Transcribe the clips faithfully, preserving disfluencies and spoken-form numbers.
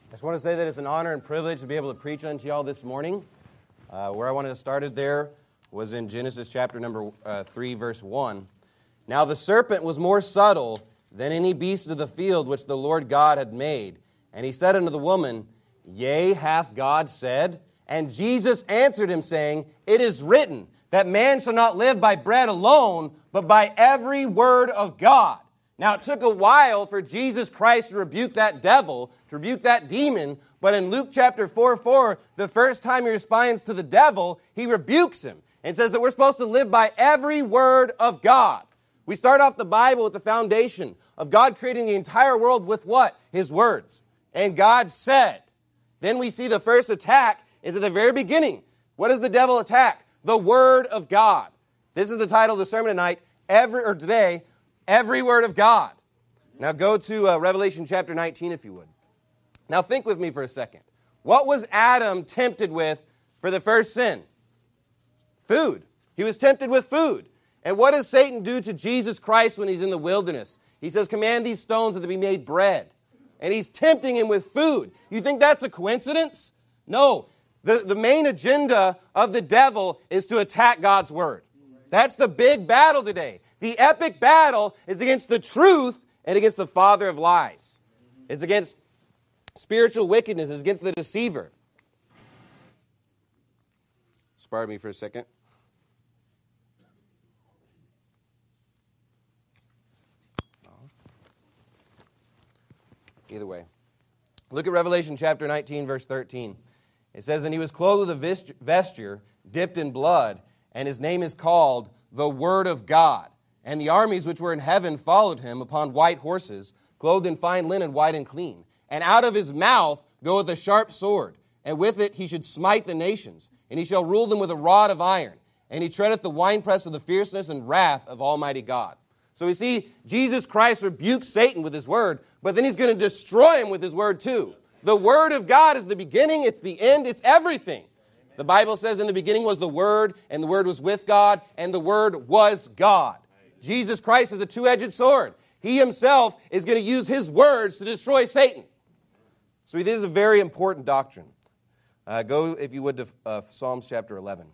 I just want to say that it's an honor and privilege to be able to preach unto y'all this morning. Uh, where I wanted to start it there was in Genesis chapter number uh, three, verse one. Now the serpent was more subtle than any beast of the field which the Lord God had made. And he said unto the woman, Yea, hath God said? And Jesus answered him, saying, It is written, that man shall not live by bread alone, but by every word of God. Now, it took a while for Jesus Christ to rebuke that devil, to rebuke that demon, but in Luke chapter four, four, the first time he responds to the devil, he rebukes him and says that we're supposed to live by every word of God. We start off the Bible with the foundation of God creating the entire world with what? His words. And God said. Then we see the first attack is at the very beginning. What does the devil attack? The Word of God. This is the title of the sermon tonight, every or today, Every Word of God. Now go to uh, Revelation chapter nineteen, if you would. Now think with me for a second. What was Adam tempted with for the first sin? Food. He was tempted with food. And what does Satan do to Jesus Christ when he's in the wilderness? He says, command these stones that they be made bread. And he's tempting him with food. You think that's a coincidence? No. The, the main agenda of the devil is to attack God's Word. That's the big battle today. The epic battle is against the truth and against the father of lies. It's against spiritual wickedness. It's against the deceiver. Spare me for a second. Either way. Look at Revelation chapter nineteen, verse thirteen. It says, And he was clothed with a vesture dipped in blood, and his name is called the Word of God. And the armies which were in heaven followed him upon white horses, clothed in fine linen, white and clean. And out of his mouth goeth a sharp sword, and with it he should smite the nations, and he shall rule them with a rod of iron. And he treadeth the winepress of the fierceness and wrath of Almighty God. So we see Jesus Christ rebukes Satan with his word, but then he's going to destroy him with his word too. The Word of God is the beginning, it's the end, it's everything. The Bible says in the beginning was the Word, and the Word was with God, and the Word was God. Jesus Christ is a two-edged sword. He himself is going to use his words to destroy Satan. So this is a very important doctrine. Uh, go, if you would, to uh, Psalms chapter eleven.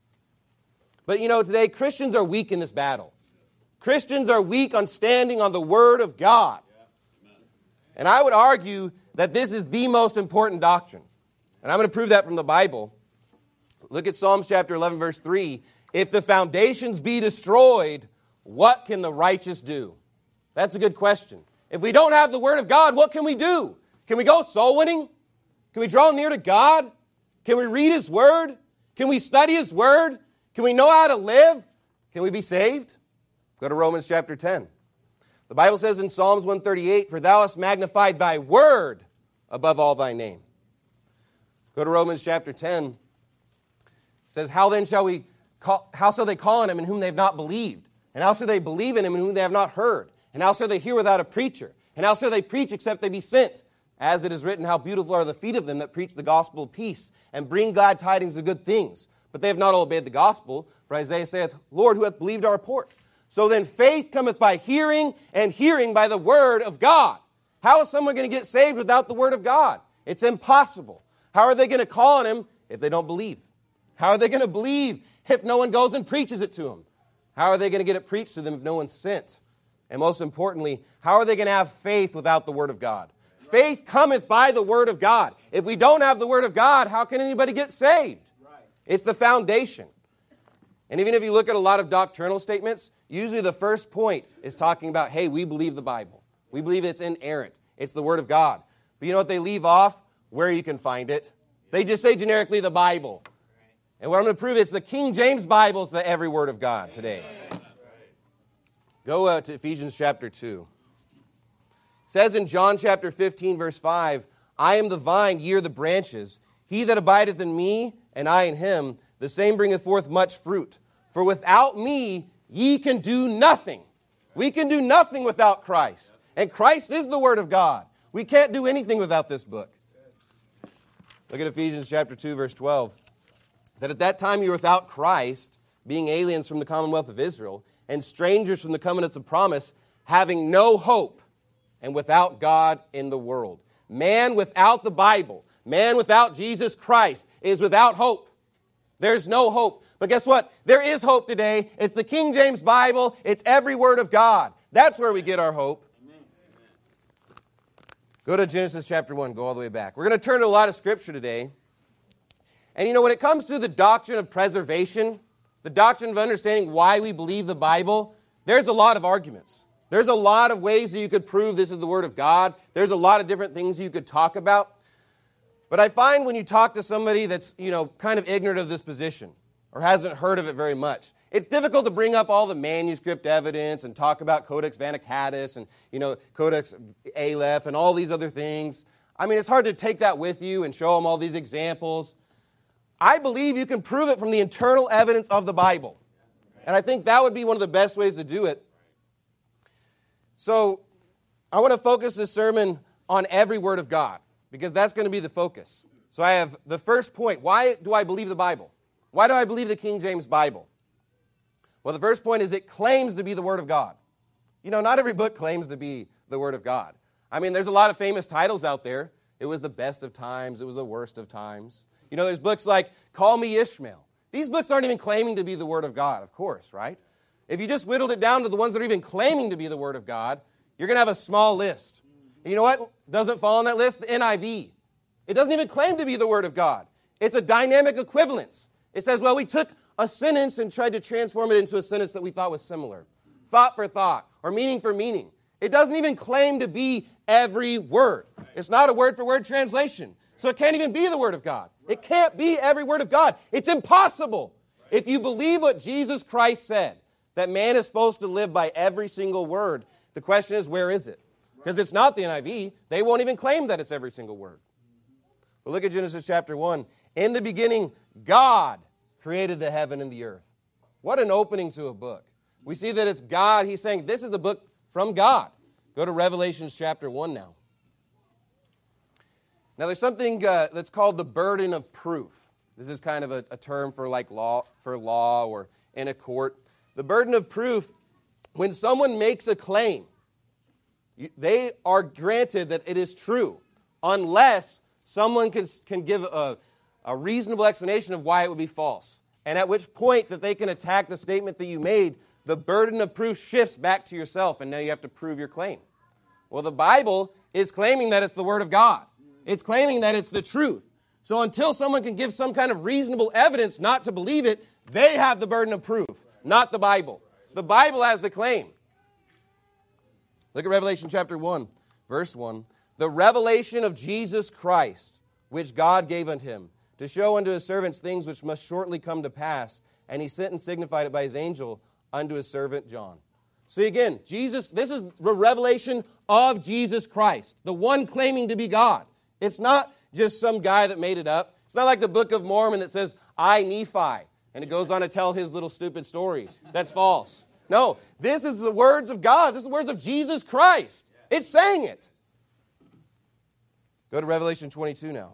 But you know, today Christians are weak in this battle. Christians are weak on standing on the Word of God. And I would argue that this is the most important doctrine. And I'm going to prove that from the Bible. Look at Psalms chapter eleven, verse three. If the foundations be destroyed, what can the righteous do? That's a good question. If we don't have the Word of God, what can we do? Can we go soul winning? Can we draw near to God? Can we read His Word? Can we study His Word? Can we know how to live? Can we be saved? Go to Romans chapter ten. The Bible says in Psalms one thirty-eight, For thou hast magnified thy word above all thy name. Go to Romans chapter ten. It says, How then shall we call, how shall they call on him in whom they have not believed? And how shall they believe in him in whom they have not heard? And how shall they hear without a preacher? And how shall they preach except they be sent? As it is written, how beautiful are the feet of them that preach the gospel of peace, and bring glad tidings of good things. But they have not all obeyed the gospel. For Isaiah saith, Lord, who hath believed our report? So then faith cometh by hearing, and hearing by the word of God. How is someone going to get saved without the word of God? It's impossible. How are they going to call on him if they don't believe? How are they going to believe if no one goes and preaches it to them? How are they going to get it preached to them if no one's sent? And most importantly, how are they going to have faith without the Word of God? Faith cometh by the Word of God. If we don't have the Word of God, how can anybody get saved? It's the foundation. And even if you look at a lot of doctrinal statements, usually the first point is talking about, hey, we believe the Bible. We believe it's inerrant. It's the Word of God. But you know what they leave off? Where you can find it. They just say generically the Bible. And what I'm going to prove is the King James Bible is the every word of God today. Go uh, to Ephesians chapter two. It says in John chapter fifteen, verse five, I am the vine, ye are the branches. He that abideth in me, and I in him, the same bringeth forth much fruit. For without me, ye can do nothing. We can do nothing without Christ. And Christ is the Word of God. We can't do anything without this book. Look at Ephesians chapter two, verse twelve. That at that time you were without Christ, being aliens from the commonwealth of Israel, and strangers from the covenants of promise, having no hope, and without God in the world. Man without the Bible, man without Jesus Christ is without hope. There's no hope. But guess what? There is hope today. It's the King James Bible. It's every word of God. That's where we get our hope. Go to Genesis chapter one. Go all the way back. We're going to turn to a lot of Scripture today. And you know, when it comes to the doctrine of preservation, the doctrine of understanding why we believe the Bible, there's a lot of arguments. There's a lot of ways that you could prove this is the Word of God. There's a lot of different things you could talk about. But I find when you talk to somebody that's, you know, kind of ignorant of this position or hasn't heard of it very much, it's difficult to bring up all the manuscript evidence and talk about Codex Vaticanus and, you know, Codex Aleph and all these other things. I mean, it's hard to take that with you and show them all these examples. I believe you can prove it from the internal evidence of the Bible. And I think that would be one of the best ways to do it. So I want to focus this sermon on every word of God, because that's going to be the focus. So I have the first point. Why do I believe the Bible? Why do I believe the King James Bible? Well, the first point is it claims to be the Word of God. You know, not every book claims to be the Word of God. I mean, there's a lot of famous titles out there. It was the best of times. It was the worst of times. You know, there's books like Call Me Ishmael. These books aren't even claiming to be the Word of God, of course, right? If you just whittled it down to the ones that are even claiming to be the Word of God, you're going to have a small list. And you know what doesn't fall on that list? The N I V. It doesn't even claim to be the Word of God. It's a dynamic equivalence. It says, well, we took a sentence and tried to transform it into a sentence that we thought was similar. Thought for thought, or meaning for meaning. It doesn't even claim to be every word. It's not a word-for-word translation. So it can't even be the Word of God. It can't be every word of God. It's impossible. If you believe what Jesus Christ said, that man is supposed to live by every single word, the question is, where is it? Because it's not the N I V. They won't even claim that it's every single word. But look at Genesis chapter one. In the beginning, God created the heaven and the earth. What an opening to a book. We see that it's God. He's saying this is a book from God. Go to Revelation chapter one now. Now there's something uh, that's called the burden of proof. This is kind of a, a term for like law, for law or in a court. The burden of proof, when someone makes a claim, they are granted that it is true unless someone can, can give a, a reasonable explanation of why it would be false. And at which point that they can attack the statement that you made, the burden of proof shifts back to yourself, and now you have to prove your claim. Well, the Bible is claiming that it's the Word of God. It's claiming that it's the truth. So until someone can give some kind of reasonable evidence not to believe it, they have the burden of proof, not the Bible. The Bible has the claim. Look at Revelation chapter one, verse one. The revelation of Jesus Christ, which God gave unto him, to show unto his servants things which must shortly come to pass. And he sent and signified it by his angel unto his servant John. So again, Jesus, this is the revelation of Jesus Christ, the one claiming to be God. It's not just some guy that made it up. It's not like the Book of Mormon that says, I, Nephi, and it goes on to tell his little stupid story. That's false. No, this is the words of God. This is the words of Jesus Christ. It's saying it. Go to Revelation twenty-two now.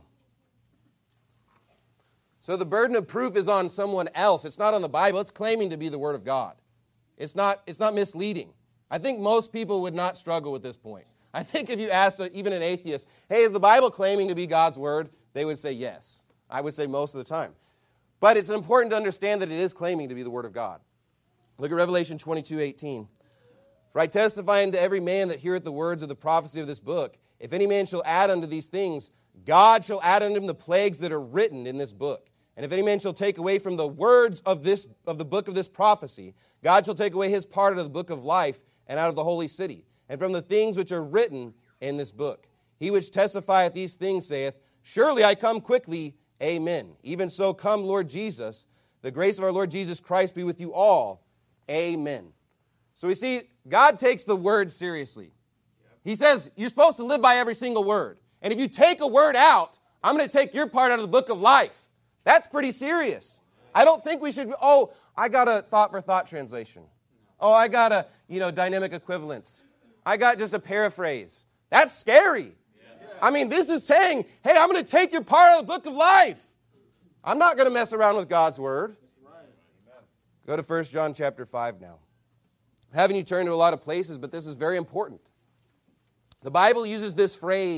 So the burden of proof is on someone else. It's not on the Bible. It's claiming to be the Word of God. It's not, it's not misleading. I think most people would not struggle with this point. I think if you asked a, even an atheist, hey, is the Bible claiming to be God's Word? They would say yes. I would say most of the time. But it's important to understand that it is claiming to be the Word of God. Look at Revelation twenty-two eighteen. For I testify unto every man that heareth the words of the prophecy of this book, if any man shall add unto these things, God shall add unto him the plagues that are written in this book. And if any man shall take away from the words of this of the book of this prophecy, God shall take away his part out of the book of life and out of the holy city, and from the things which are written in this book. He which testifieth these things saith, Surely I come quickly, amen. Even so come, Lord Jesus. The grace of our Lord Jesus Christ be with you all. Amen. So we see, God takes the word seriously. He says, you're supposed to live by every single word. And if you take a word out, I'm going to take your part out of the book of life. That's pretty serious. I don't think we should, oh, I got a thought-for-thought translation. Oh, I got a, you know, dynamic equivalence. I got just a paraphrase. That's scary. I mean, this is saying, hey, I'm going to take your part out of the book of life. I'm not going to mess around with God's word. Go to First John chapter five now. I'm having you turn to a lot of places, but this is very important. The Bible uses this phrase,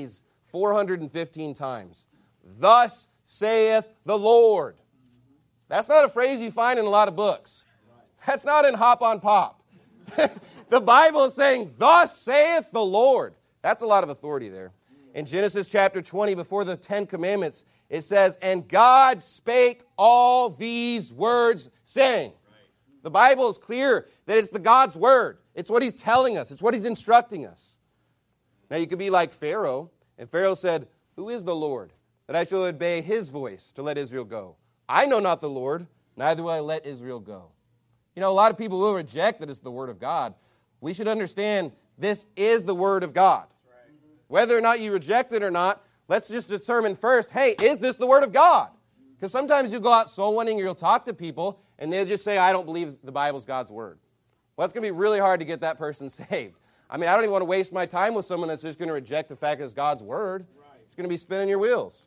four hundred fifteen times. Thus saith the Lord. That's not a phrase you find in a lot of books. That's not in Hop on Pop. The Bible is saying, thus saith the Lord. That's a lot of authority there. In Genesis chapter twenty, before the Ten Commandments, it says, and God spake all these words, saying. The Bible is clear that it's the God's word. It's what he's telling us. It's what he's instructing us. Now you could be like Pharaoh, and Pharaoh said, who is the Lord, that I shall obey his voice to let Israel go? I know not the Lord, neither will I let Israel go. You know, a lot of people will reject that it's the word of God. We should understand this is the word of God. Whether or not you reject it or not, let's just determine first, hey, is this the word of God? Because sometimes you go out soul winning or you'll talk to people and they'll just say, I don't believe the Bible's God's word. Well, it's going to be really hard to get that person saved. I mean, I don't even want to waste my time with someone that's just going to reject the fact that it's God's word. It's going to be spinning your wheels.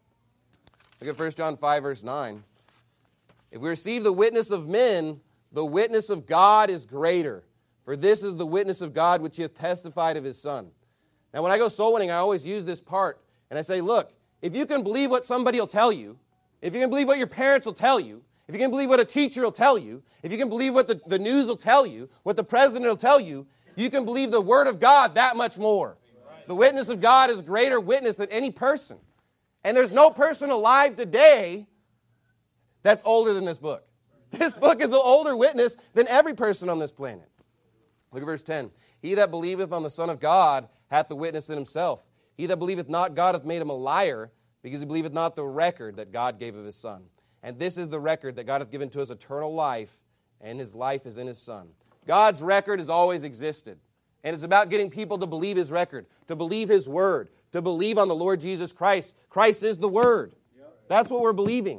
Look at First John five, verse nine. If we receive the witness of men, the witness of God is greater. For this is the witness of God which he hath testified of his Son. Now, when I go soul winning, I always use this part. And I say, look, if you can believe what somebody will tell you, if you can believe what your parents will tell you, if you can believe what a teacher will tell you, if you can believe what the, the news will tell you, what the president will tell you, you can believe the word of God that much more. The witness of God is greater witness than any person. And there's no person alive today that's older than this book. This book is an older witness than every person on this planet. Look at verse ten. He that believeth on the Son of God hath the witness in himself. He that believeth not God hath made him a liar, because he believeth not the record that God gave of his Son. And this is the record that God hath given to us, eternal life, and his life is in his Son. God's record has always existed. And it's about getting people to believe his record, to believe his word, to believe on the Lord Jesus Christ. Christ is the word. That's what we're believing.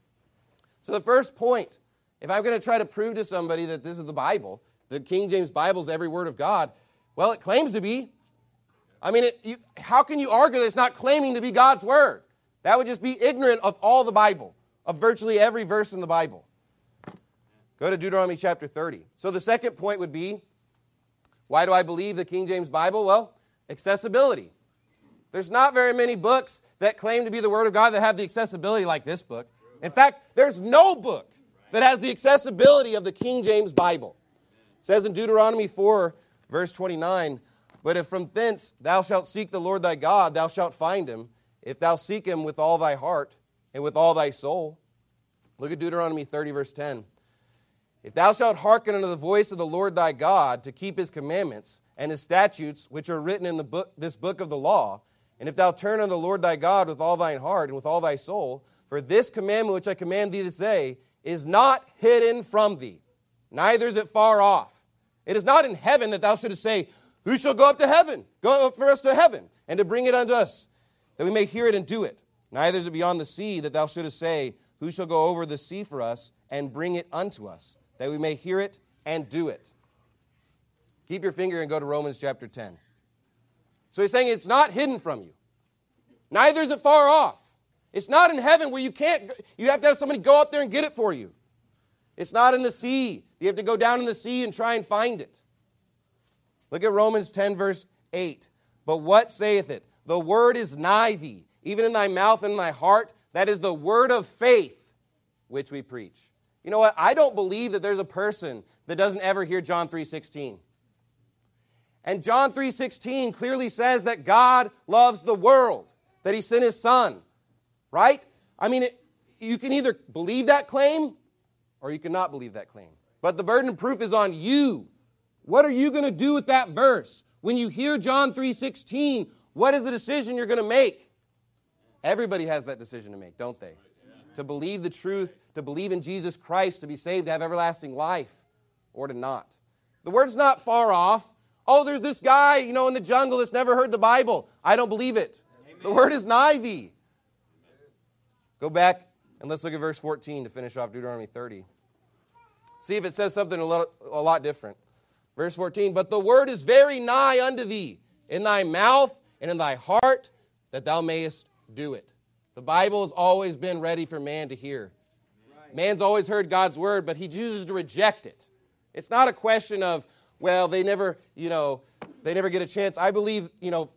So the first point, if I'm going to try to prove to somebody that this is the Bible, the King James Bible is every word of God, well, it claims to be. I mean, it, you, how can you argue that it's not claiming to be God's word? That would just be ignorant of all the Bible, of virtually every verse in the Bible. Go to Deuteronomy chapter thirty. So the second point would be, why do I believe the King James Bible? Well, accessibility. There's not very many books that claim to be the Word of God that have the accessibility like this book. In fact, there's no book that has the accessibility of the King James Bible. It says in Deuteronomy four, verse twenty-nine, but if from thence thou shalt seek the Lord thy God, thou shalt find him, if thou seek him with all thy heart and with all thy soul. Look at Deuteronomy thirty, verse ten. If thou shalt hearken unto the voice of the Lord thy God to keep his commandments and his statutes, which are written in the book, this book of the law, and if thou turn unto the Lord thy God with all thine heart and with all thy soul, for this commandment which I command thee this day is not hidden from thee, neither is it far off. It is not in heaven that thou shouldest say, who shall go up to heaven? Go up for us to heaven, and to bring it unto us, that we may hear it and do it. Neither is it beyond the sea that thou shouldest say, who shall go over the sea for us and bring it unto us, that we may hear it and do it. Keep your finger and go to Romans chapter ten. So he's saying it's not hidden from you. Neither is it far off. It's not in heaven where you can't, you have to have somebody go up there and get it for you. It's not in the sea. You have to go down in the sea and try and find it. Look at Romans ten, verse eight. But what saith it? The word is nigh thee, even in thy mouth and in thy heart. That is the word of faith which we preach. You know what? I don't believe that there's a person that doesn't ever hear John three sixteen. And John three sixteen clearly says that God loves the world, that he sent his Son. Right? I mean, it, you can either believe that claim or you cannot believe that claim. But the burden of proof is on you. What are you going to do with that verse? When you hear John three sixteen, what is the decision you're going to make? Everybody has that decision to make, don't they? To believe the truth, to believe in Jesus Christ, to be saved, to have everlasting life, or to not. The word's not far off. Oh, there's this guy, you know, in the jungle that's never heard the Bible. I don't believe it. Amen. The word is nigh thee. Go back and let's look at verse fourteen to finish off Deuteronomy thirty. See if it says something a, little, a lot different. Verse fourteen, but the word is very nigh unto thee, in thy mouth and in thy heart, that thou mayest do it. The Bible has always been ready for man to hear. Man's always heard God's word, but he chooses to reject it. It's not a question of, well, they never, you know, they never get a chance. I believe, you know,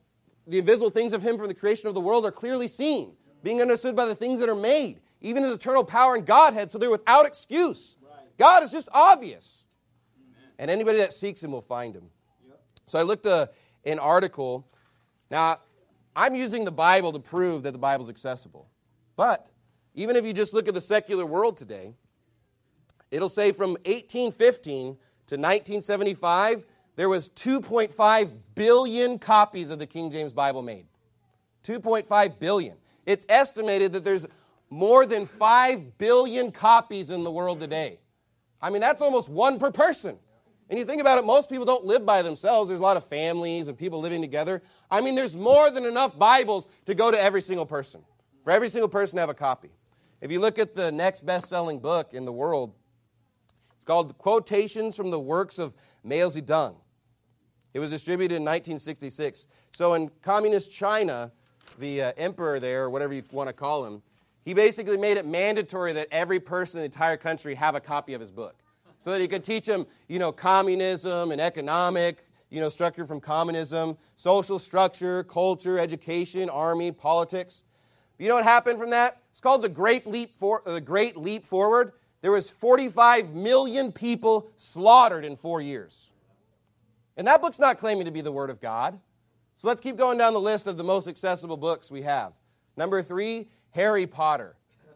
the invisible things of him from the creation of the world are clearly seen, being understood by the things that are made, even his eternal power and Godhead, so they're without excuse. God is just obvious. And anybody that seeks him will find him. So I looked at an article. Now, I'm using the Bible to prove that the Bible is accessible. But even if you just look at the secular world today, it'll say from eighteen fifteen to nineteen seventy-five, there was two point five billion copies of the King James Bible made. two point five billion. It's estimated that there's more than five billion copies in the world today. I mean, that's almost one per person. And you think about it, most people don't live by themselves. There's a lot of families and people living together. I mean, there's more than enough Bibles to go to every single person, for every single person to have a copy. If you look at the next best-selling book in the world, it's called Quotations from the Works of Mao Zedong. It was distributed in nineteen sixty-six. So in communist China, the uh, emperor there, or whatever you want to call him, he basically made it mandatory that every person in the entire country have a copy of his book, so that he could teach them, you know, communism and economic, you know, structure from communism, social structure, culture, education, army, politics. You know what happened from that? It's called the Great Leap for, uh, the Great Leap Forward. There was forty-five million people slaughtered in four years. And that book's not claiming to be the Word of God. So let's keep going down the list of the most accessible books we have. Number three, Harry Potter.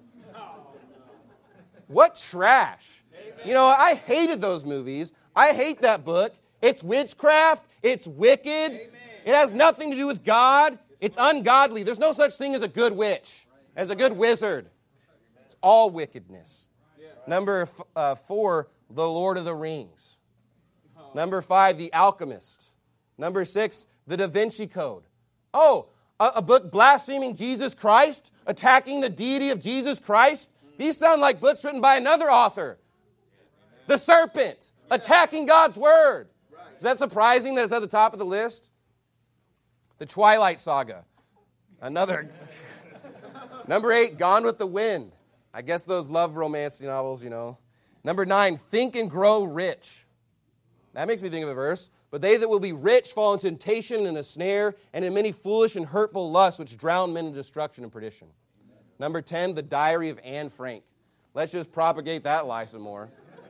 What trash. You know, I hated those movies. I hate that book. It's witchcraft. It's wicked. It has nothing to do with God. It's ungodly. There's no such thing as a good witch, as a good wizard. It's all wickedness. Number uh, four, The Lord of the Rings. Number five, The Alchemist. Number six, The Da Vinci Code. Oh, a, a book blaspheming Jesus Christ, attacking the deity of Jesus Christ. These sound like books written by another author. The Serpent, attacking God's Word. Is that surprising that it's at the top of the list? The Twilight Saga. Another. Number eight, Gone with the Wind. I guess those love romance novels, you know. Number nine, Think and Grow Rich. That makes me think of a verse. But they that will be rich fall into temptation and a snare, and in many foolish and hurtful lusts which drown men in destruction and perdition. Number ten, The Diary of Anne Frank. Let's just propagate that lie some more.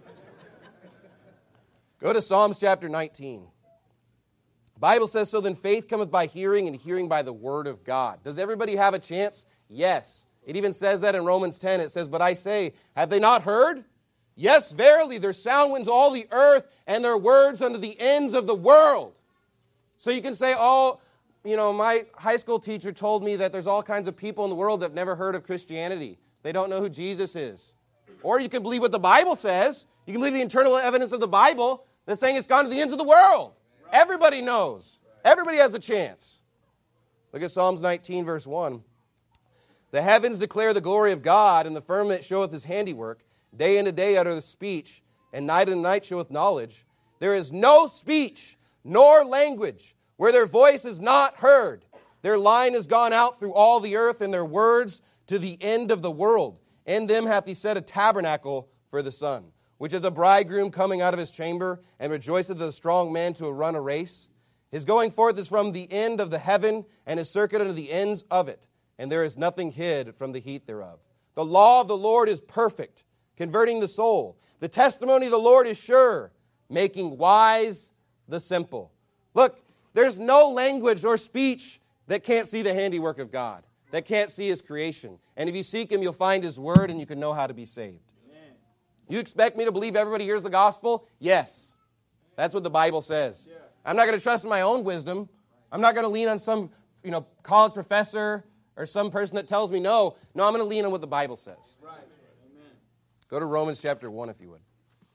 Go to Psalms chapter nineteen. The Bible says, so then faith cometh by hearing, and hearing by the word of God. Does everybody have a chance? Yes. It even says that in Romans ten. It says, but I say, have they not heard? Yes, verily, their sound wins all the earth, and their words unto the ends of the world. So you can say, oh, you know, my high school teacher told me that there's all kinds of people in the world that have never heard of Christianity. They don't know who Jesus is. Or you can believe what the Bible says. You can believe the internal evidence of the Bible that's saying it's gone to the ends of the world. Everybody knows. Everybody has a chance. Look at Psalms nineteen, verse one. The heavens declare the glory of God, and the firmament showeth his handiwork. Day unto day uttereth speech, and night unto night showeth knowledge. There is no speech, nor language, where their voice is not heard. Their line is gone out through all the earth, and their words to the end of the world. In them hath he set a tabernacle for the sun, which is a bridegroom coming out of his chamber, and rejoiceth the strong man to run a race. His going forth is from the end of the heaven, and his circuit unto the ends of it, and there is nothing hid from the heat thereof. The law of the Lord is perfect, converting the soul. The testimony of the Lord is sure, making wise the simple. Look, there's no language or speech that can't see the handiwork of God, that can't see his creation. And if you seek him, you'll find his word, and you can know how to be saved. Amen. You expect me to believe everybody hears the gospel? Yes. That's what the Bible says. Yeah. I'm not going to trust in my own wisdom. I'm not going to lean on some, you know, college professor or some person that tells me no. No, I'm going to lean on what the Bible says. Right. Amen. Go to Romans chapter one, if you would.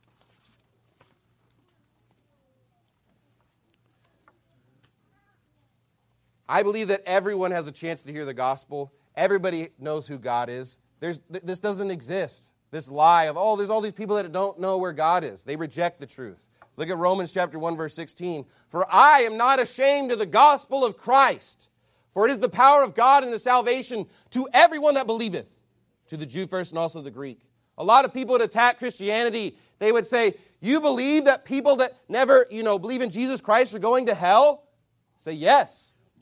I believe that everyone has a chance to hear the gospel. Everybody knows who God is. There's, this doesn't exist. This lie of, oh, there's all these people that don't know where God is. They reject the truth. Look at Romans chapter one, verse sixteen. For I am not ashamed of the gospel of Christ, for it is the power of God and the salvation to everyone that believeth, to the Jew first and also the Greek. A lot of people would attack Christianity. They would say, you believe that people that never, you know, believe in Jesus Christ are going to hell? Say, yes.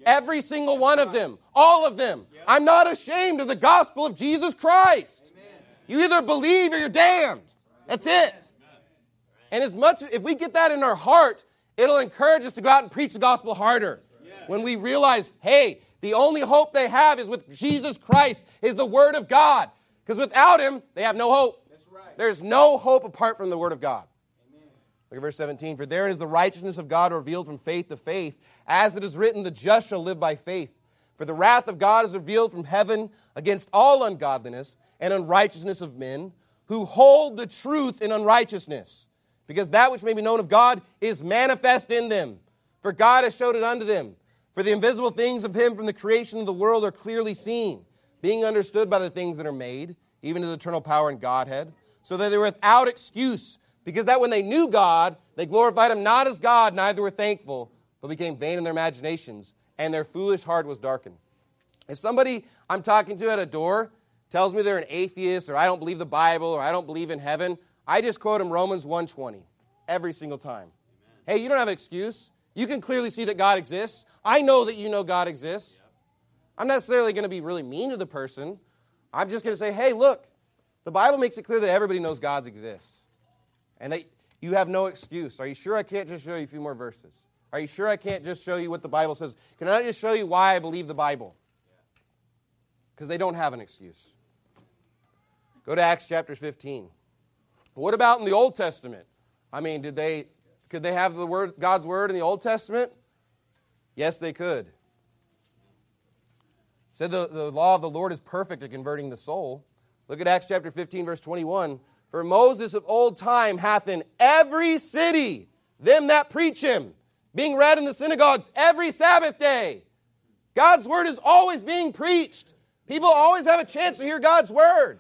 Every single one of them. All of them. I'm not ashamed of the gospel of Jesus Christ. You either believe or you're damned. That's it. And as much, if we get that in our heart, it'll encourage us to go out and preach the gospel harder. When we realize, hey, the only hope they have is with Jesus Christ, is the Word of God. Because without Him, they have no hope. That's right. There's no hope apart from the Word of God. Amen. Look at verse seventeen. For therein is the righteousness of God revealed from faith to faith. As it is written, the just shall live by faith. For the wrath of God is revealed from heaven against all ungodliness and unrighteousness of men, who hold the truth in unrighteousness. Because that which may be known of God is manifest in them. For God has showed it unto them. For the invisible things of Him from the creation of the world are clearly seen, being understood by the things that are made, even His eternal power and Godhead, so that they were without excuse, because that when they knew God, they glorified Him not as God, neither were thankful, but became vain in their imaginations, and their foolish heart was darkened. If somebody I'm talking to at a door tells me they're an atheist, or I don't believe the Bible, or I don't believe in heaven, I just quote them Romans one twenty every single time. Amen. Hey, you don't have an excuse. You can clearly see that God exists. I know that you know God exists. I'm not necessarily going to be really mean to the person. I'm just going to say, hey, look, the Bible makes it clear that everybody knows God exists. And that you have no excuse. Are you sure I can't just show you a few more verses? Are you sure I can't just show you what the Bible says? Can I just show you why I believe the Bible? Because they don't have an excuse. Go to Acts chapter fifteen. What about in the Old Testament? I mean, did they... Could they have the word, God's Word in the Old Testament? Yes, they could. It said the, the law of the Lord is perfect at converting the soul. Look at Acts chapter fifteen, verse twenty-one. For Moses of old time hath in every city them that preach him, being read in the synagogues every Sabbath day. God's Word is always being preached. People always have a chance to hear God's Word.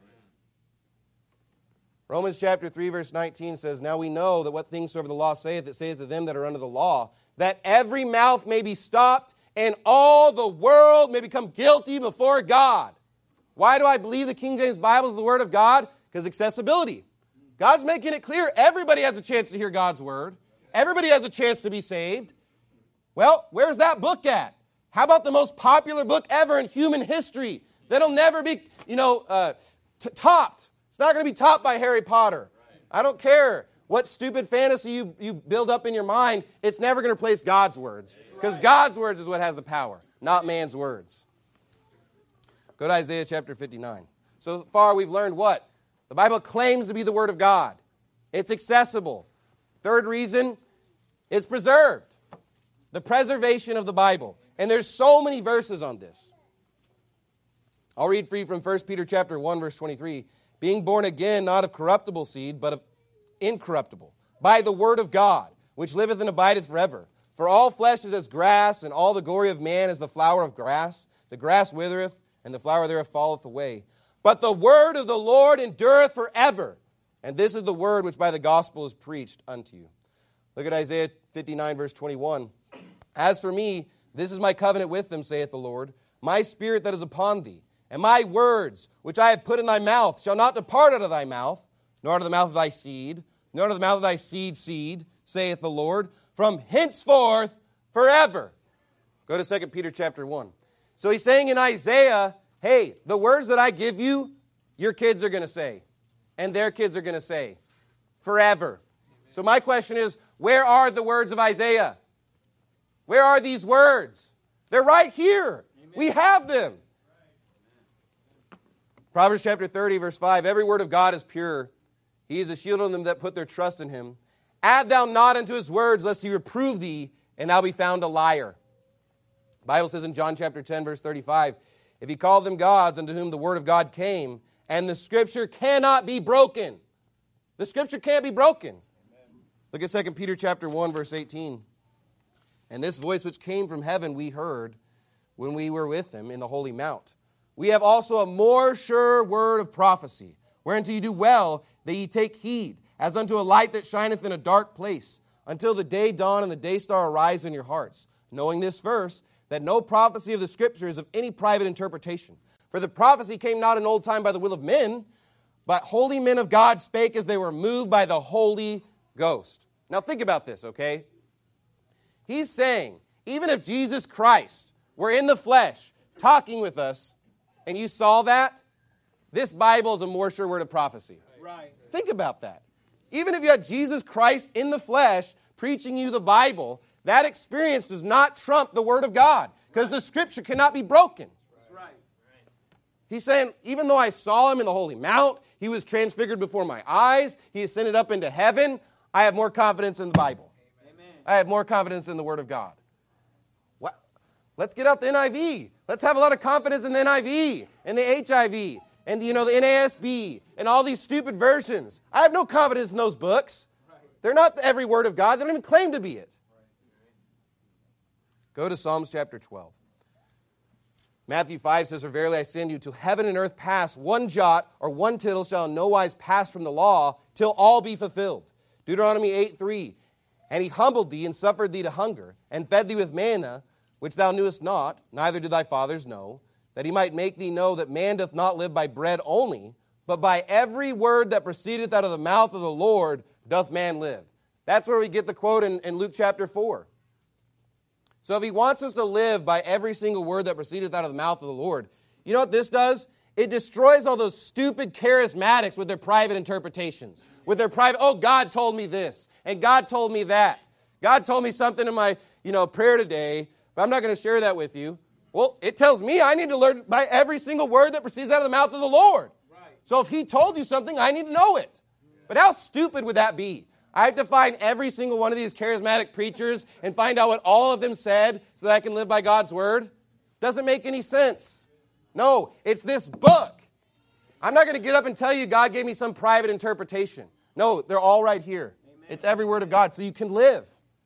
Romans chapter three, verse nineteen says, Now we know that what things soever the law saith, it saith to them that are under the law, that every mouth may be stopped, and all the world may become guilty before God. Why do I believe the King James Bible is the Word of God? Because accessibility. God's making it clear everybody has a chance to hear God's Word. Everybody has a chance to be saved. Well, where's that book at? How about the most popular book ever in human history that'll never be, you know, uh, t- topped? It's not going to be topped by Harry Potter. I don't care what stupid fantasy you, you build up in your mind. It's never going to replace God's words. Because God's words is what has the power, not man's words. Go to Isaiah chapter fifty-nine. So far we've learned what? The Bible claims to be the Word of God. It's accessible. Third reason, it's preserved. The preservation of the Bible. And there's so many verses on this. I'll read for you from First Peter chapter one, verse twenty-three. Being born again, not of corruptible seed, but of incorruptible, by the word of God, which liveth and abideth forever. For all flesh is as grass, and all the glory of man is the flower of grass. The grass withereth, and the flower thereof falleth away. But the word of the Lord endureth forever. And this is the word which by the gospel is preached unto you. Look at Isaiah fifty-nine, verse twenty-one. As for me, this is my covenant with them, saith the Lord, my spirit that is upon thee. And my words, which I have put in thy mouth, shall not depart out of thy mouth, nor out of the mouth of thy seed, nor out of the mouth of thy seed seed, saith the Lord, from henceforth forever. Go to Second Peter chapter one. So he's saying in Isaiah, hey, the words that I give you, your kids are going to say, and their kids are going to say, forever. So my question is, where are the words of Isaiah? Where are these words? They're right here. Amen. We have them. Proverbs chapter thirty, verse five, every word of God is pure. He is a shield on them that put their trust in him. Add thou not unto his words, lest he reprove thee, and thou be found a liar. The Bible says in John chapter ten, verse thirty-five, if he called them gods unto whom the word of God came, and the scripture cannot be broken. The scripture can't be broken. Amen. Look at Second Peter chapter one, verse eighteen. And this voice which came from heaven we heard when we were with him in the holy mount. We have also a more sure word of prophecy, whereunto you do well that ye take heed, as unto a light that shineth in a dark place, until the day dawn and the day star arise in your hearts, knowing this verse, that no prophecy of the Scripture is of any private interpretation. For the prophecy came not in old time by the will of men, but holy men of God spake as they were moved by the Holy Ghost. Now think about this, okay? He's saying, Even if Jesus Christ were in the flesh talking with us and you saw that, this Bible is a more sure word of prophecy. Right. Think about that. Even if you had Jesus Christ in the flesh preaching you the Bible, that experience does not trump the Word of God because the Scripture cannot be broken. That's right. He's saying, even though I saw him in the Holy Mount, he was transfigured before my eyes, he ascended up into heaven, I have more confidence in the Bible. Amen. I have more confidence in the Word of God. What? Let's get out the N I V. Let's have a lot of confidence in the N I V and the H I V and, you know, the N A S B and all these stupid versions. I have no confidence in those books. They're not every word of God. They don't even claim to be it. Go to Psalms chapter twelve. Matthew five says, "For verily I say unto you, till heaven and earth pass, one jot or one tittle shall in no wise pass from the law, till all be fulfilled." Deuteronomy eight three, "And he humbled thee and suffered thee to hunger, and fed thee with manna, which thou knewest not, neither did thy fathers know, that he might make thee know that man doth not live by bread only, but by every word that proceedeth out of the mouth of the Lord doth man live." That's where we get the quote in, in Luke chapter four. So if he wants us to live by every single word that proceedeth out of the mouth of the Lord, you know what this does? It destroys all those stupid charismatics with their private interpretations. With their private, oh, God told me this, and God told me that. God told me something in my, you know, prayer today, but I'm not going to share that with you. Well, it tells me I need to learn by every single word that proceeds out of the mouth of the Lord. Right. So if he told you something, I need to know it. But how stupid would that be? I have to find every single one of these charismatic preachers and find out what all of them said so that I can live by God's word? Doesn't make any sense. No, it's this book. I'm not going to get up and tell you God gave me some private interpretation. No, they're all right here. Amen. It's every word of God so you can live.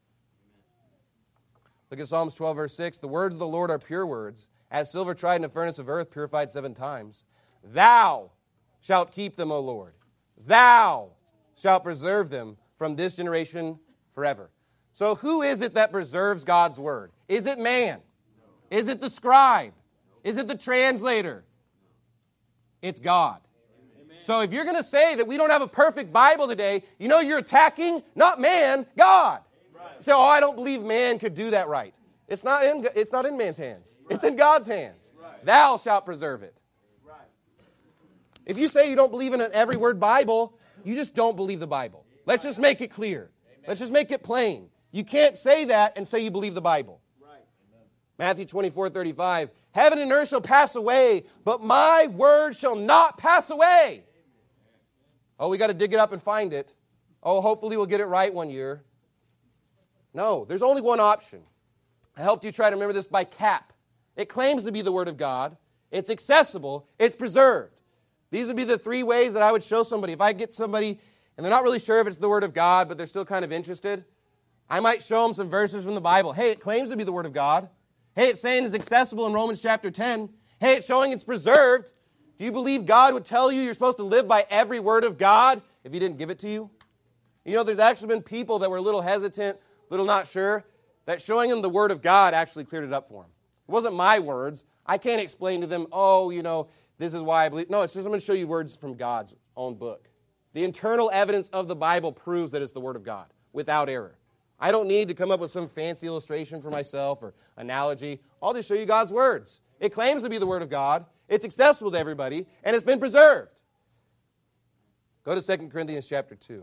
Look at Psalms twelve, verse six. "The words of the Lord are pure words, as silver tried in a furnace of earth, purified seven times. Thou shalt keep them, O Lord. Thou shalt preserve them from this generation forever." So who is it that preserves God's word? Is it man? No. Is it the scribe? No. Is it the translator? No. It's God. Amen. So if you're going to say that we don't have a perfect Bible today, you know you're attacking not man, God. Right. You say, oh, I don't believe man could do that right. It's not in, it's not in man's hands. Right. It's in God's hands. Right. Thou shalt preserve it. Right. If you say you don't believe in an every word Bible, you just don't believe the Bible. Let's just make it clear. Amen. Let's just make it plain. You can't say that and say you believe the Bible. Right. Matthew twenty-four thirty-five, "Heaven and earth shall pass away, but my word shall not pass away." Oh, we got to dig it up and find it. Oh, hopefully we'll get it right one year. No, there's only one option. I helped you try to remember this by C A P. It claims to be the Word of God. It's accessible. It's preserved. These would be the three ways that I would show somebody. If I get somebody and they're not really sure if it's the Word of God, but they're still kind of interested, I might show them some verses from the Bible. Hey, it claims to be the Word of God. Hey, it's saying it's accessible in Romans chapter ten. Hey, it's showing it's preserved. Do you believe God would tell you you're supposed to live by every word of God if he didn't give it to you? You know, there's actually been people that were a little hesitant, a little not sure, that showing them the Word of God actually cleared it up for them. It wasn't my words. I can't explain to them, oh, you know, this is why I believe. No, it's just I'm going to show you words from God's own book. The internal evidence of the Bible proves that it's the Word of God without error. I don't need to come up with some fancy illustration for myself or analogy. I'll just show you God's words. It claims to be the Word of God. It's accessible to everybody, and it's been preserved. Go to Second Corinthians chapter two.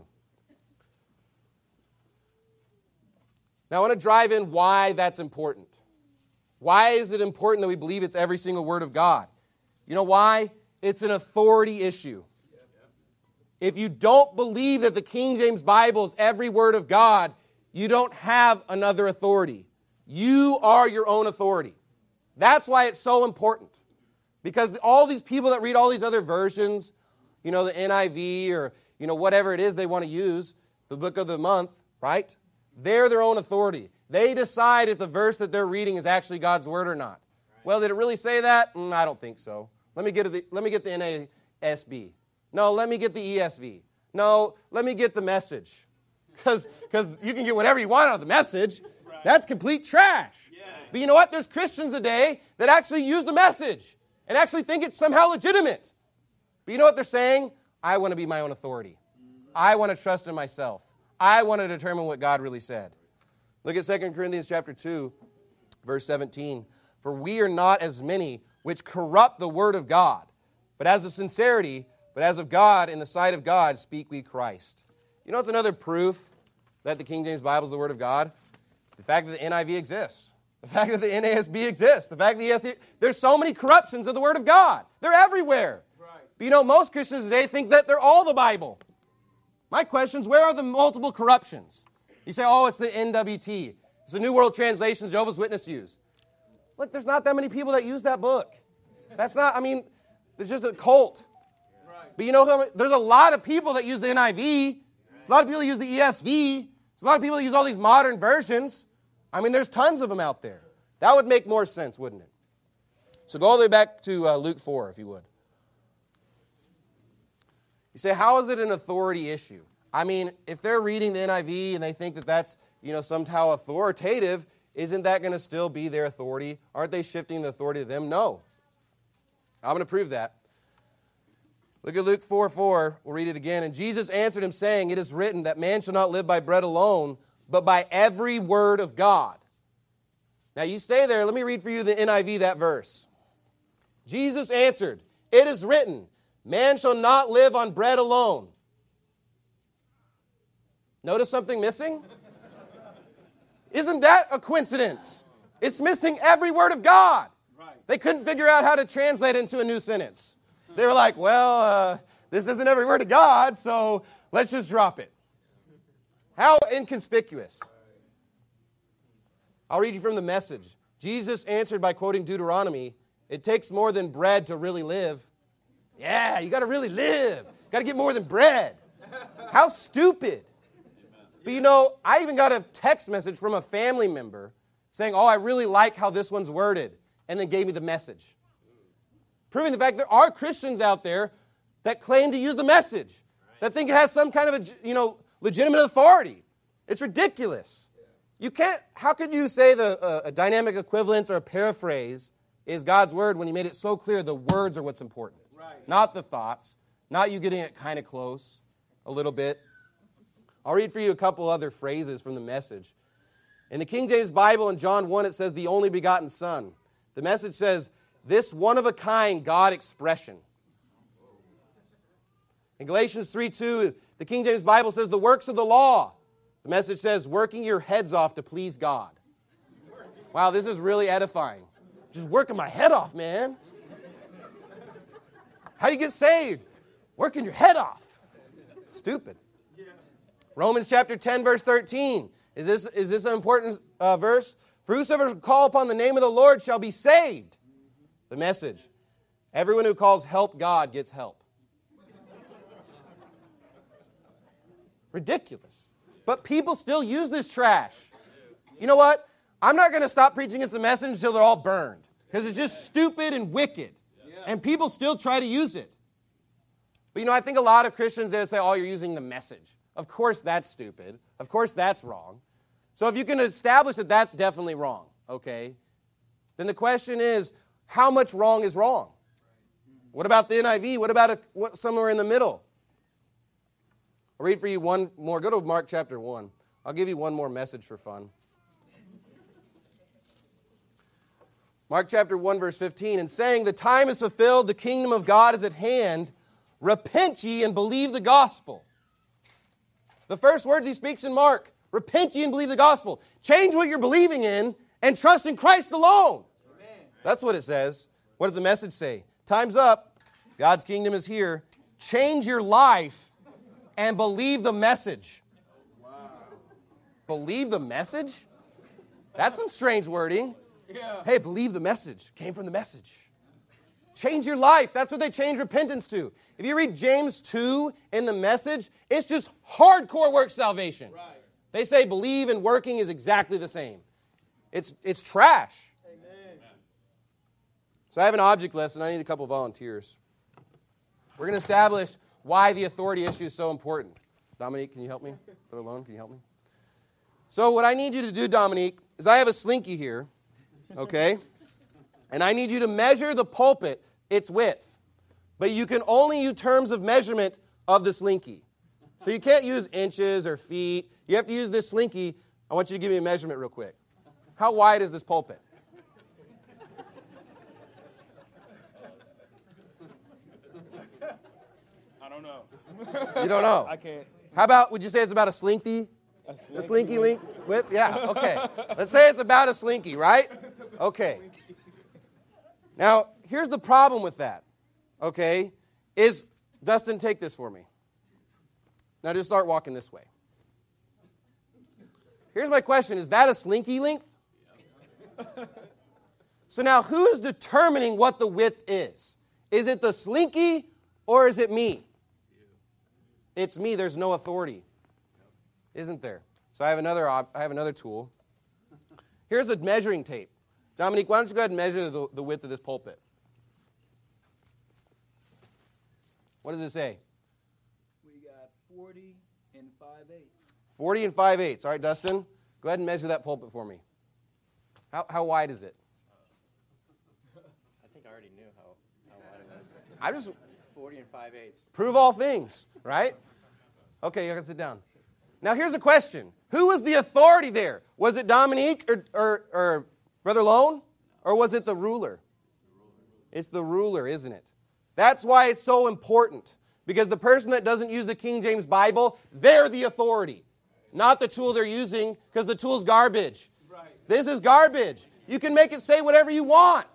Now, I want to drive in why that's important. Why is it important that we believe it's every single word of God? You know why? It's an authority issue. If you don't believe that the King James Bible is every word of God, you don't have another authority. You are your own authority. That's why it's so important. Because all these people that read all these other versions, you know, the N I V or, you know, whatever it is they want to use, the book of the month, right? They're their own authority. They decide if the verse that they're reading is actually God's word or not. Well, did it really say that? Mm, I don't think so. Let me get the, let me get the N A S B. No, let me get the E S V. No, let me get the Message. Because you can get whatever you want out of the Message. Right. That's complete trash. Yeah. But you know what? There's Christians today that actually use the Message and actually think it's somehow legitimate. But you know what they're saying? I want to be my own authority. Mm-hmm. I want to trust in myself. I want to determine what God really said. Look at Second Corinthians chapter two. Verse seventeen, for we are not as many which corrupt the word of God, but as of sincerity, but as of God, in the sight of God, speak we Christ. You know what's another proof that the King James Bible is the word of God? The fact that the N I V exists. The fact that the N A S B exists. The fact that the E S V, there's so many corruptions of the word of God. They're everywhere. Right. But you know, most Christians today think that they're all the Bible. My question is, where are the multiple corruptions? You say, oh, it's the N W T. It's the New World Translation Jehovah's Witnesses use. Look, there's not that many people that use that book. That's not, I mean, it's just a cult. Right. But you know, how there's a lot of people that use the N I V. There's a lot of people that use the E S V. There's a lot of people that use all these modern versions. I mean, there's tons of them out there. That would make more sense, wouldn't it? So go all the way back to uh, Luke four, if you would. You say, how is it an authority issue? I mean, if they're reading the N I V and they think that that's, you know, somehow authoritative, isn't that going to still be their authority? Aren't they shifting the authority to them? No. I'm going to prove that. Look at Luke four four. We'll read it again. And Jesus answered him, saying, it is written that man shall not live by bread alone, but by every word of God. Now you stay there. Let me read for you the N I V, that verse. Jesus answered, it is written, man shall not live on bread alone. Notice something missing? Isn't that a coincidence? It's missing every word of God. Right. They couldn't figure out how to translate it into a new sentence. They were like, well, uh, this isn't every word of God, so let's just drop it. How inconspicuous. I'll read you from the Message. Jesus answered by quoting Deuteronomy, it takes more than bread to really live. Yeah, you got to really live. Got to get more than bread. How stupid. But you know, I even got a text message from a family member saying, oh, I really like how this one's worded, and then gave me the Message. Proving the fact there are Christians out there that claim to use the Message, that think it has some kind of a, you know, legitimate authority. It's ridiculous. You can't, how could you say the uh, a dynamic equivalence or a paraphrase is God's word when he made it so clear the words are what's important? Right. Not the thoughts, not you getting it kind of close a little bit. I'll read for you a couple other phrases from the Message. In the King James Bible in John one, it says the only begotten Son. The Message says this one-of-a-kind God expression. In Galatians three two, the King James Bible says the works of the law. The Message says working your heads off to please God. Wow, this is really edifying. Just working my head off, man. How do you get saved? Working your head off. Stupid. Romans chapter ten, verse thirteen. Is this, is this an important uh, verse? For whosoever shall call upon the name of the Lord shall be saved. The Message. Everyone who calls help God gets help. Ridiculous. But people still use this trash. You know what? I'm not going to stop preaching against the Message until they're all burned. Because it's just stupid and wicked. And people still try to use it. But you know, I think a lot of Christians, they say, oh, you're using the Message. Of course that's stupid. Of course that's wrong. So if you can establish that that's definitely wrong, okay, then the question is, how much wrong is wrong? What about the N I V? What about a, what, somewhere in the middle? I'll read for you one more. Go to Mark chapter one. I'll give you one more message for fun. Mark chapter one, verse fifteen, and saying, the time is fulfilled, the kingdom of God is at hand. Repent ye and believe the gospel. The first words he speaks in Mark, repent ye and believe the gospel. Change what you're believing in and trust in Christ alone. Amen. That's what it says. What does the Message say? Time's up. God's kingdom is here. Change your life and believe the message. Wow. Believe the message? That's some strange wording. Yeah. Hey, believe the message. Came from the Message. Change your life. That's what they change repentance to. If you read James two in the Message, it's just hardcore work salvation. Right. They say believe and working is exactly the same. It's, it's trash. Amen. So I have an object lesson. I need a couple of volunteers. We're going to establish why the authority issue is so important. Dominique, can you help me? Brother Lone, can you help me? So what I need you to do, Dominique, is I have a slinky here, okay? And I need you to measure the pulpit, its width. But you can only use terms of measurement of the slinky. So you can't use inches or feet. You have to use this slinky. I want you to give me a measurement real quick. How wide is this pulpit? don't know. You don't know? I can't. How about, would you say it's about a slinky? A A slinky link with? Yeah, okay. Let's say it's about a slinky, right? Okay. Now, here's the problem with that, okay, is, Dustin, take this for me. Now just start walking this way. Here's my question. Is that a slinky length? So now, who is determining what the width is? Is it the slinky or is it me? It's me. There's no authority, isn't there? So I have another, I have another tool. Here's a measuring tape. Dominique, why don't you go ahead and measure the, the width of this pulpit? What does it say? We got forty and five eighths. forty and five eighths. All right, Dustin, go ahead and measure that pulpit for me. How, how wide is it? I think I already knew how, how wide it was. I just forty and five eighths. prove all things, right? Okay, you can sit down. Now here's a question. Who was the authority there? Was it Dominique or, or, or Brother Lone? Or was it the ruler? It's the ruler, isn't it? That's why it's so important. Because the person that doesn't use the King James Bible, they're the authority. Not the tool they're using, because the tool's garbage. Right. This is garbage. You can make it say whatever you want.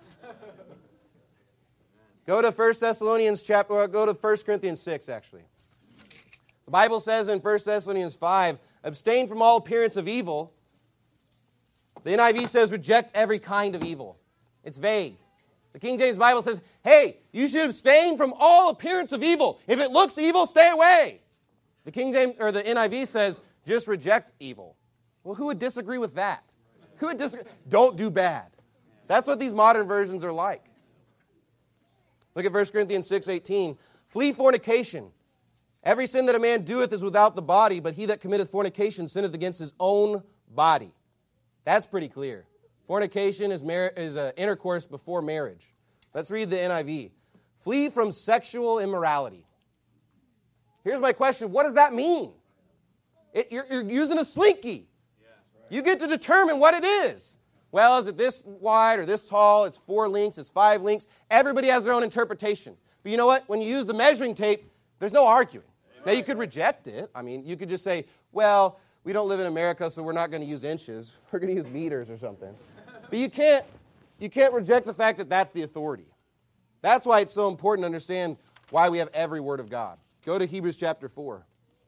Go to First Thessalonians chapter, or go to First Corinthians six, actually. The Bible says in First Thessalonians five, abstain from all appearance of evil. The N I V says reject every kind of evil. It's vague. The King James Bible says, hey, you should abstain from all appearance of evil. If it looks evil, stay away. The King James or the N I V says just reject evil. Well, who would disagree with that? Who would disagree? Don't do bad. That's what these modern versions are like. Look at First Corinthians six eighteen. Flee fornication. Every sin that a man doeth is without the body, but he that committeth fornication sinneth against his own body. That's pretty clear. Fornication is, mar- is uh, intercourse before marriage. Let's read the N I V. Flee from sexual immorality. Here's my question. What does that mean? It, you're, you're using a slinky. You get to determine what it is. Well, is it this wide or this tall? It's four links. It's five links. Everybody has their own interpretation. But you know what? When you use the measuring tape, there's no arguing. Now, you could reject it. I mean, you could just say, well, we don't live in America, so we're not going to use inches. We're going to use meters or something. But you can't, you can't reject the fact that that's the authority. That's why it's so important to understand why we have every word of God. Go to Hebrews chapter four.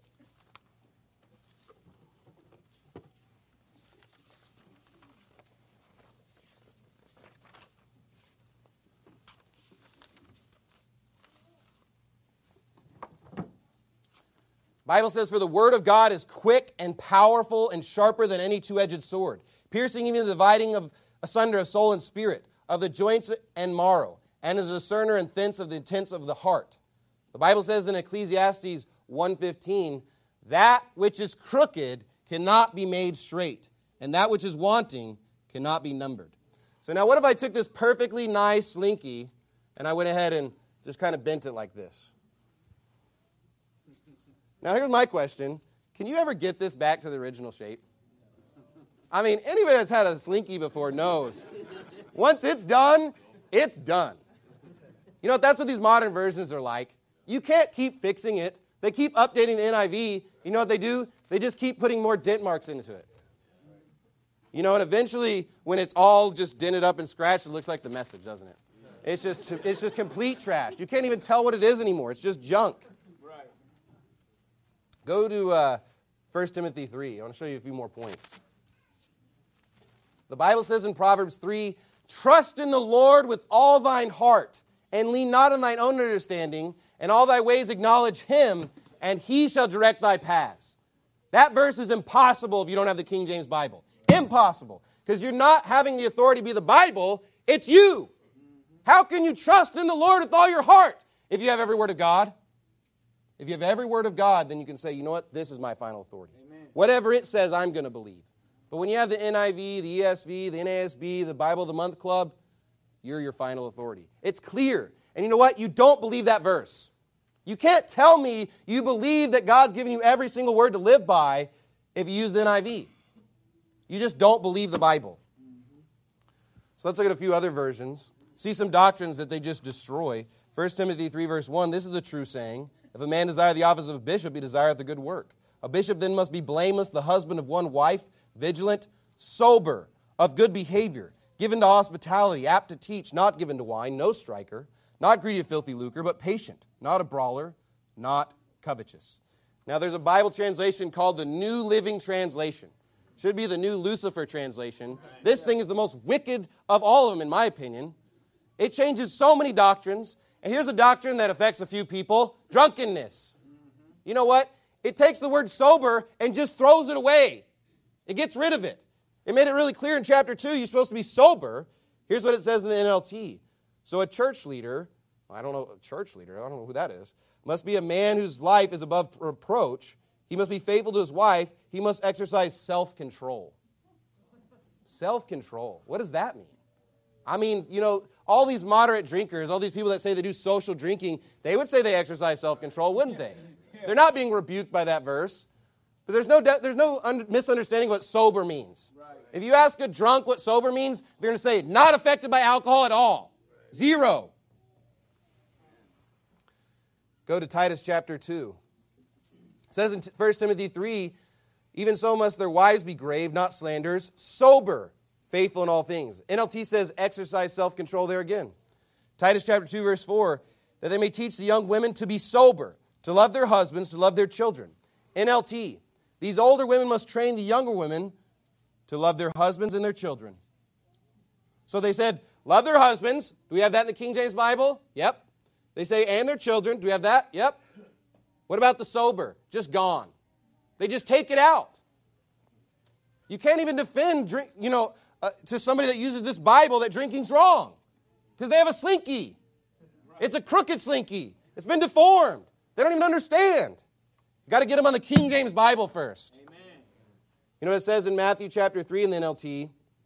Bible says, for the word of God is quick and powerful and sharper than any two-edged sword, piercing even the dividing of asunder of soul and spirit, of the joints and marrow, and is a discerner and thence of the intents of the heart. The Bible says in Ecclesiastes one fifteen, that which is crooked cannot be made straight, and that which is wanting cannot be numbered. So now what if I took this perfectly nice slinky, and I went ahead and just kind of bent it like this? Now, here's my question. Can you ever get this back to the original shape? I mean, anybody that's had a slinky before knows. Once it's done, it's done. You know, that's what these modern versions are like. You can't keep fixing it. They keep updating the N I V. You know what they do? They just keep putting more dent marks into it. You know, and eventually, when it's all just dented up and scratched, it looks like the Message, doesn't it? It's just, it's just complete trash. You can't even tell what it is anymore. It's just junk. Go to uh, First Timothy three. I want to show you a few more points. The Bible says in Proverbs three, trust in the Lord with all thine heart, and lean not on thine own understanding, and all thy ways acknowledge him, and he shall direct thy paths. That verse is impossible if you don't have the King James Bible. Impossible. Because you're not having the authority to be the Bible, it's you. How can you trust in the Lord with all your heart if you have every word of God? If you have every word of God, then you can say, you know what, this is my final authority. Amen. Whatever it says, I'm going to believe. But when you have the N I V, the E S V, the N A S B, the Bible of the Month Club, you're your final authority. It's clear. And you know what? You don't believe that verse. You can't tell me you believe that God's given you every single word to live by if you use the N I V. You just don't believe the Bible. So let's look at a few other versions. See some doctrines that they just destroy. First Timothy three, verse one, this is a true saying. If a man desire the office of a bishop, he desireth a good work. A bishop then must be blameless, the husband of one wife, vigilant, sober, of good behavior, given to hospitality, apt to teach, not given to wine, no striker, not greedy of filthy lucre, but patient, not a brawler, not covetous. Now there's a Bible translation called the New Living Translation. Should be the New Lucifer Translation. This thing is the most wicked of all of them, in my opinion. It changes so many doctrines. And here's a doctrine that affects a few people: drunkenness. You know what? It takes the word sober and just throws it away. It gets rid of it. It made it really clear in chapter two, you're supposed to be sober. Here's what it says in the N L T. So a church leader, I don't know, a church leader, I don't know who that is, must be a man whose life is above reproach. He must be faithful to his wife. He must exercise self-control. Self-control. What does that mean? I mean, you know, all these moderate drinkers, all these people that say they do social drinking, they would say they exercise self-control, wouldn't they? They're not being rebuked by that verse. But there's no de- there's no un- misunderstanding what sober means. Right. If you ask a drunk what sober means, they're going to say, not affected by alcohol at all. Right. Zero. Go to Titus chapter two. It says in First Timothy three, even so must their wives be grave, not slanderers, sober, faithful in all things. N L T says exercise self-control there again. Titus chapter two, verse four, that they may teach the young women to be sober, to love their husbands, to love their children. N L T, these older women must train the younger women to love their husbands and their children. So they said, love their husbands. Do we have that in the King James Bible? Yep. They say, and their children. Do we have that? Yep. What about the sober? Just gone. They just take it out. You can't even defend, drink, you know, uh, to somebody that uses this Bible that drinking's wrong. Because they have a slinky. It's a crooked slinky. It's been deformed. They don't even understand. You've got to get them on the King James Bible first. Amen. You know what it says in Matthew chapter three in the N L T?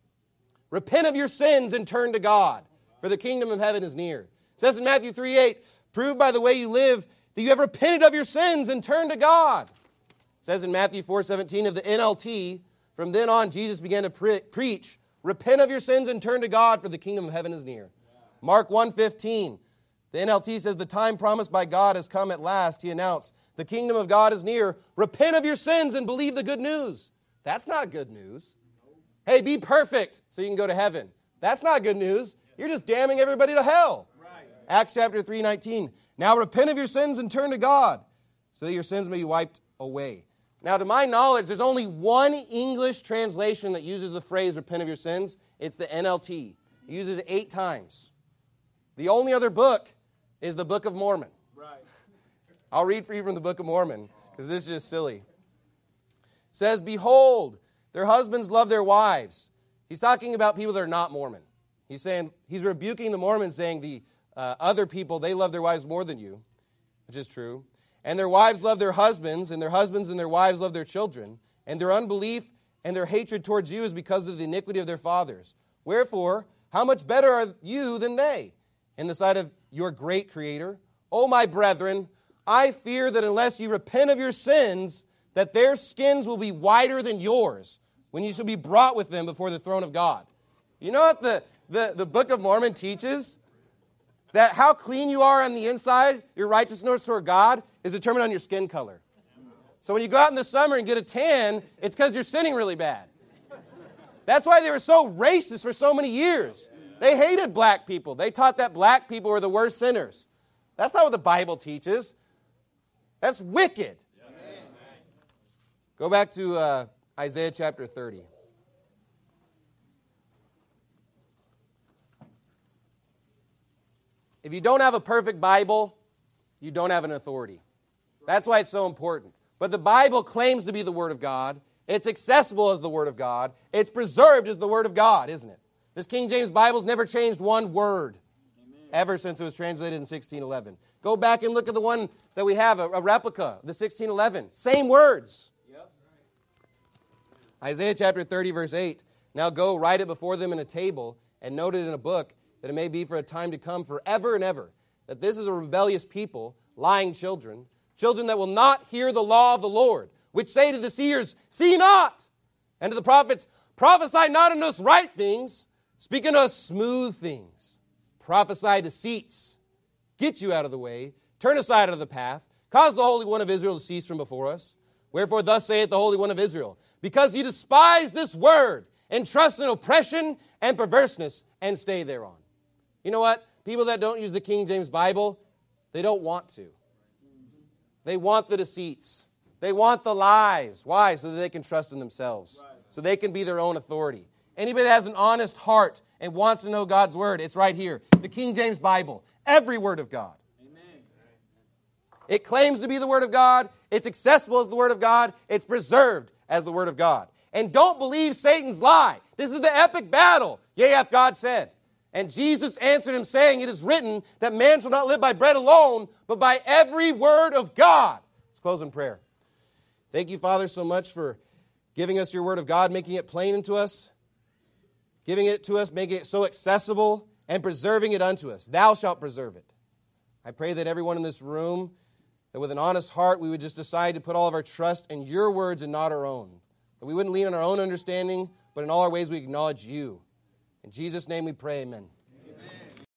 Repent of your sins and turn to God, for the kingdom of heaven is near. It says in Matthew three eight, prove by the way you live that you have repented of your sins and turned to God. It says in Matthew four seventeen of the N L T, from then on Jesus began to pre- preach, repent of your sins and turn to God, for the kingdom of heaven is near. Mark one fifteen, the N L T says, the time promised by God has come at last. He announced, the kingdom of God is near. Repent of your sins and believe the good news. That's not good news. Hey, be perfect so you can go to heaven. That's not good news. You're just damning everybody to hell. Right. Acts chapter three nineteen. Now repent of your sins and turn to God, so that your sins may be wiped away. Now, to my knowledge, there's only one English translation that uses the phrase repent of your sins. It's the N L T. It uses it eight times. The only other book is the Book of Mormon. Right. I'll read for you from the Book of Mormon, because this is just silly. It says, behold, their husbands love their wives. He's talking about people that are not Mormon. He's saying, he's rebuking the Mormons, saying the uh, other people, they love their wives more than you, which is true. And their wives love their husbands, and their husbands and their wives love their children. And their unbelief and their hatred towards you is because of the iniquity of their fathers. Wherefore, how much better are you than they in the sight of your great Creator? O my brethren, I fear that unless you repent of your sins, that their skins will be whiter than yours when you shall be brought with them before the throne of God. You know what the, the, the Book of Mormon teaches? That how clean you are on the inside, your righteousness toward God, is determined on your skin color. So when you go out in the summer and get a tan, it's because you're sinning really bad. That's why they were so racist for so many years. They hated black people. They taught that black people were the worst sinners. That's not what the Bible teaches. That's wicked. Go back to uh, Isaiah chapter thirty. If you don't have a perfect Bible, you don't have an authority. That's why it's so important. But the Bible claims to be the Word of God. It's accessible as the Word of God. It's preserved as the Word of God, isn't it? This King James Bible's never changed one word. Amen. Ever since it was translated in sixteen eleven. Go back and look at the one that we have, a, a replica, the sixteen eleven. Same words. Yep. Isaiah chapter thirty, verse eight. Now go, write it before them in a table, and note it in a book, that it may be for a time to come forever and ever, that this is a rebellious people, lying children, children that will not hear the law of the Lord, which say to the seers, see not, and to the prophets, prophesy not unto us right things, speak unto us smooth things, prophesy deceits Get you out of the way. Turn aside out of the path. Cause the Holy One of Israel to cease from before us. Wherefore thus saith the Holy One of Israel, because ye despise this word, and trust in oppression and perverseness, and stay thereon. You know what? People that don't use the King James Bible, they don't want to. They want the deceits. They want the lies. Why? So that they can trust in themselves. So they can be their own authority. Anybody that has an honest heart and wants to know God's word, it's right here. The King James Bible. Every word of God. It claims to be the Word of God. It's accessible as the Word of God. It's preserved as the Word of God. And don't believe Satan's lie. This is the epic battle. Yea, hath God said. And Jesus answered him, saying, it is written that man shall not live by bread alone, but by every word of God. Let's close in prayer. Thank you, Father, so much for giving us your Word of God, making it plain unto us, giving it to us, making it so accessible, and preserving it unto us. Thou shalt preserve it. I pray that everyone in this room, that with an honest heart, we would just decide to put all of our trust in your words and not our own. That we wouldn't lean on our own understanding, but in all our ways we acknowledge you. In Jesus' name we pray, amen.